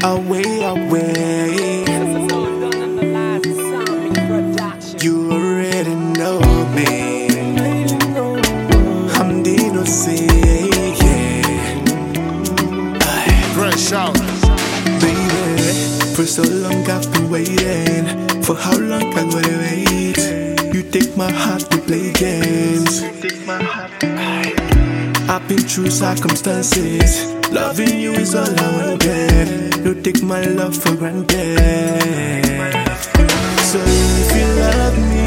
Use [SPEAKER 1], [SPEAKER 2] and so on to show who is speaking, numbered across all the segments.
[SPEAKER 1] away, away. You already know me. I'm Dino C.
[SPEAKER 2] Fresh out.
[SPEAKER 1] Baby, for so long I've been waiting. For how long I gotta wait? You take my heart to play games. I've been through circumstances. Loving you is all I wanted. You take my love for granted. So if you love me,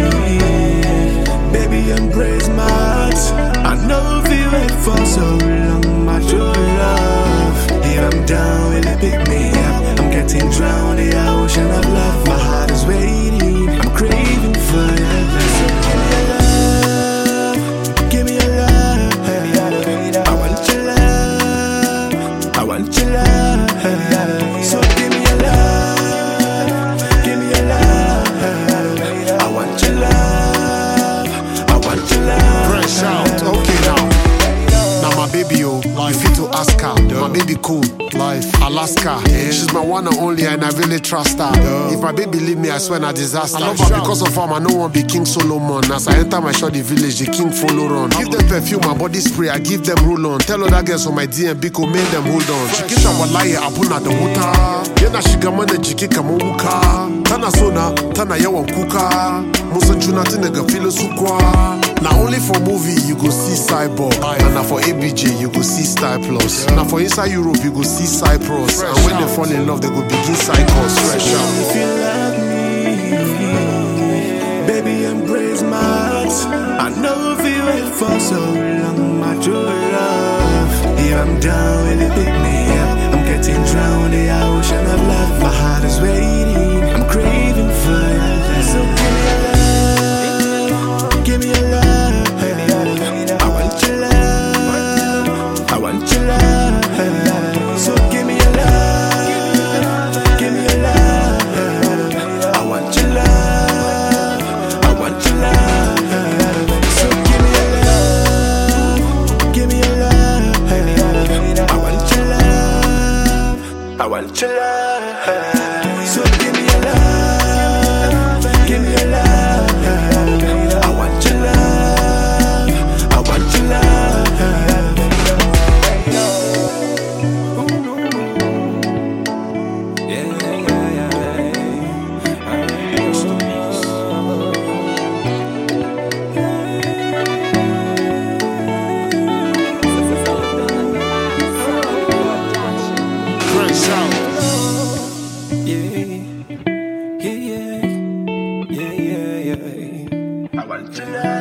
[SPEAKER 1] baby, embrace my heart. I know if you wait for so long, my true love. If I'm down, will you pick me up? I'm getting drowned in the ocean of love. My heart is waiting, I'm craving for your love. So give me your love, give me your love. I want your love, I want your love. So give me your love, give me your love. I want your love, I want your love.
[SPEAKER 2] Fresh out. Okay now. Now my baby, oh, you fit to ask her. My baby cool. Life. Alaska. Yeah. She's my one and only and I really trust her. Yeah. If my baby leave me, I swear na disaster. I love her because of her, I no one be King Solomon. As I enter my shoddy village, the king follow run. Give them perfume, my body spray, I give them roll on. Tell other girls on my DMB, go make them hold on. Chikisha walaye apuna the wuta. Yena shigamane jiki kama wuka. Tana sona, tana yawan kuka. Musa chuna tinega filo sukwa. Now only for movie you go see Cyborg, and now for ABJ you go see Style Plus. Now for inside Europe you go see Cyprus. And when they fall in love they go begin cycles. Fresh out.
[SPEAKER 1] If you love me, baby, embrace my heart. I know if you wait for so long, my true love. If I'm down, will you pick me up? I'm getting drowned in the ocean of love. My heart is waiting, I'm craving for your love. So give me your love, give me your love. I want your love, I want your love. So give me your love, give me your love. I want your love, I want your love. So give me your love, give me your love. I want your love, I want your love. So give me your love, give me your love. I want your love, I want your love.
[SPEAKER 2] Fresh out.
[SPEAKER 1] I want your love.